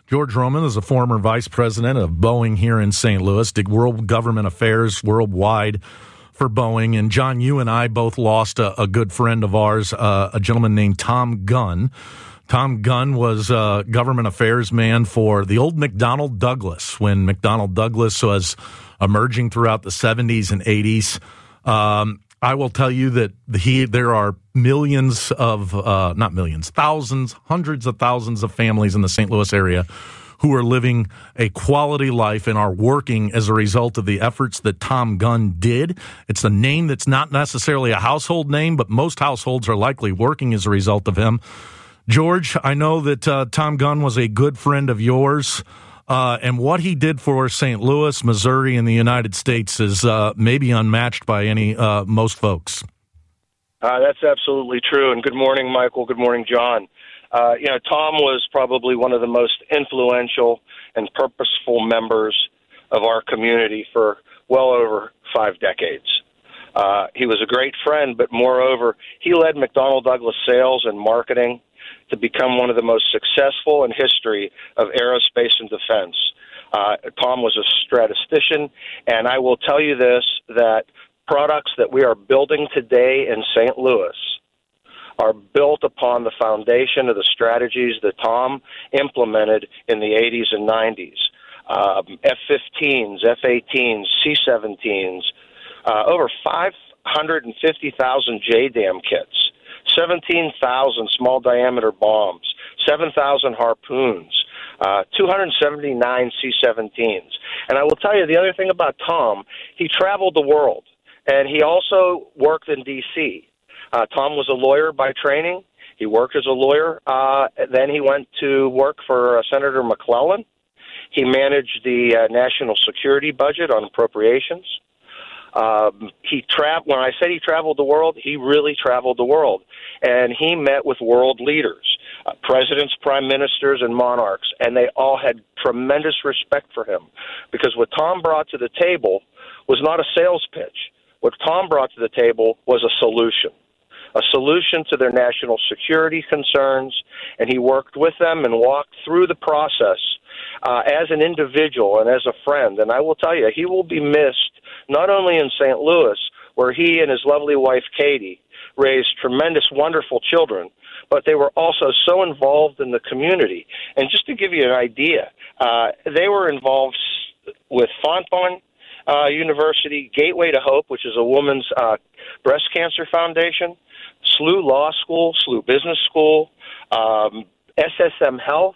George Roman is a former vice president of Boeing here in St. Louis, did world government affairs worldwide for Boeing. And John, you and I both lost a good friend of ours, a gentleman named Tom Gunn. Tom Gunn was a government affairs man for the old McDonnell Douglas when McDonnell Douglas was emerging throughout the 70s and 80s. I will tell you that there are millions of, not millions, thousands, hundreds of thousands of families in the St. Louis area who are living a quality life and are working as a result of the efforts that Tom Gunn did. It's a name that's not necessarily a household name, but most households are likely working as a result of him. George, I know that Tom Gunn was a good friend of yours, and what he did for St. Louis, Missouri, and the United States is maybe unmatched by most folks. That's absolutely true, and good morning, Michael. Good morning, John. Tom was probably one of the most influential and purposeful members of our community for well over 5 decades. He was a great friend, but moreover, he led McDonnell Douglas sales and marketing to become one of the most successful in history of aerospace and defense. Tom was a statistician, and I will tell you this, that products that we are building today in St. Louis are built upon the foundation of the strategies that Tom implemented in the 80s and 90s. F-15s, F-18s, C-17s, over 550,000 JDAM kits, 17,000 small-diameter bombs, 7,000 harpoons, 279 C-17s. And I will tell you the other thing about Tom, he traveled the world, and he also worked in D.C. Tom was a lawyer by training. He worked as a lawyer. Then he went to work for Senator McClellan. He managed the national security budget on appropriations. When I said he traveled the world, he really traveled the world. And he met with world leaders, presidents, prime ministers, and monarchs, and they all had tremendous respect for him because what Tom brought to the table was not a sales pitch. What Tom brought to the table was a solution to their national security concerns, and he worked with them and walked through the process as an individual and as a friend. And I will tell you, he will be missed not only in St. Louis, where he and his lovely wife, Katie, raised tremendous, wonderful children, but they were also so involved in the community. And just to give you an idea, they were involved with Fontbonne University, Gateway to Hope, which is a woman's breast cancer foundation, SLU Law School, SLU Business School, SSM Health.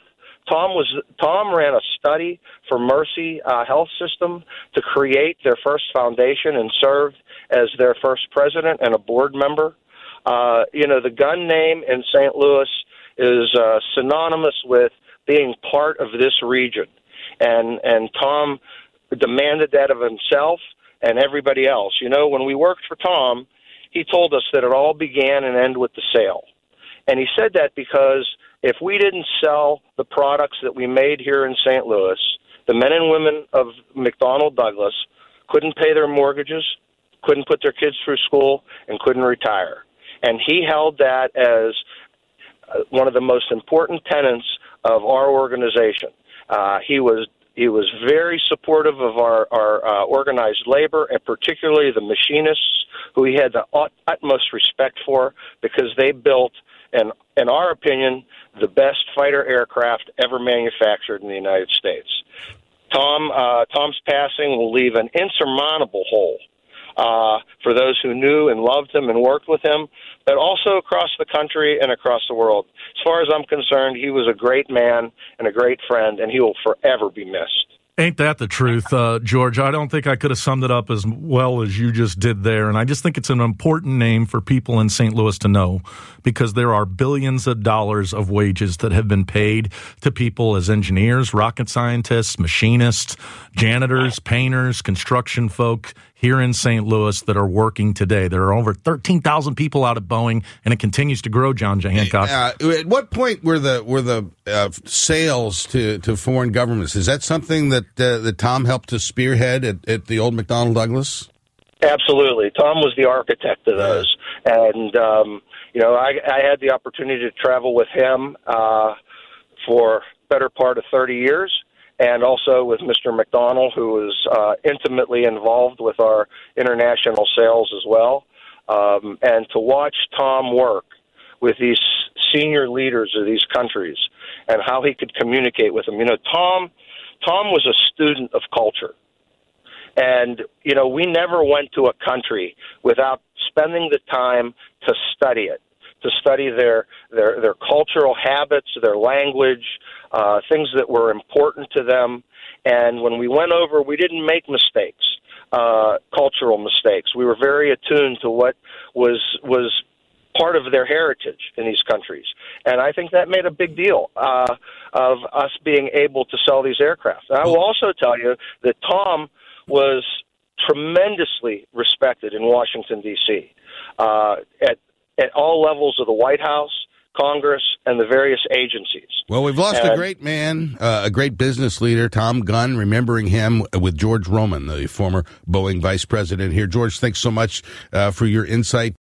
Tom ran a study for Mercy Health System to create their first foundation and served as their first president and a board member. The Gunn name in St. Louis is synonymous with being part of this region. And Tom demanded that of himself and everybody else. When we worked for Tom, he told us that it all began and ended with the sale. And he said that because if we didn't sell the products that we made here in St. Louis, the men and women of McDonnell Douglas couldn't pay their mortgages, couldn't put their kids through school, and couldn't retire. And he held that as one of the most important tenets of our organization. He was very supportive of our organized labor, and particularly the machinists, who he had the utmost respect for because they built, in our opinion, the best fighter aircraft ever manufactured in the United States. Tom's passing will leave an insurmountable hole for those who knew and loved him and worked with him, but also across the country and across the world. As far as I'm concerned, he was a great man and a great friend, and he will forever be missed. Ain't that the truth, George? I don't think I could have summed it up as well as you just did there. And I just think it's an important name for people in St. Louis to know because there are billions of dollars of wages that have been paid to people as engineers, rocket scientists, machinists, janitors, painters, construction folk here in St. Louis that are working today. There are over 13,000 people out at Boeing, and it continues to grow, John Hancock. At what point were the sales to foreign governments? Is that something that Tom helped to spearhead at the old McDonnell Douglas? Absolutely. Tom was the architect of those. And, I had the opportunity to travel with him for better part of 30 years, and also with Mr. McDonnell, who is intimately involved with our international sales as well. And to watch Tom work with these senior leaders of these countries and how he could communicate with them. Tom was a student of culture. And, we never went to a country without spending the time to study it, to study their cultural habits, their language, things that were important to them. And when we went over, we didn't make mistakes, cultural mistakes. We were very attuned to what was part of their heritage in these countries. And I think that made a big deal of us being able to sell these aircraft. And I will also tell you that Tom was tremendously respected in Washington, D.C., at all levels of the White House, Congress, and the various agencies. Well, we've lost a great man, a great business leader, Tom Gunn, remembering him with George Roman, the former Boeing vice president here. George, thanks so much for your insight.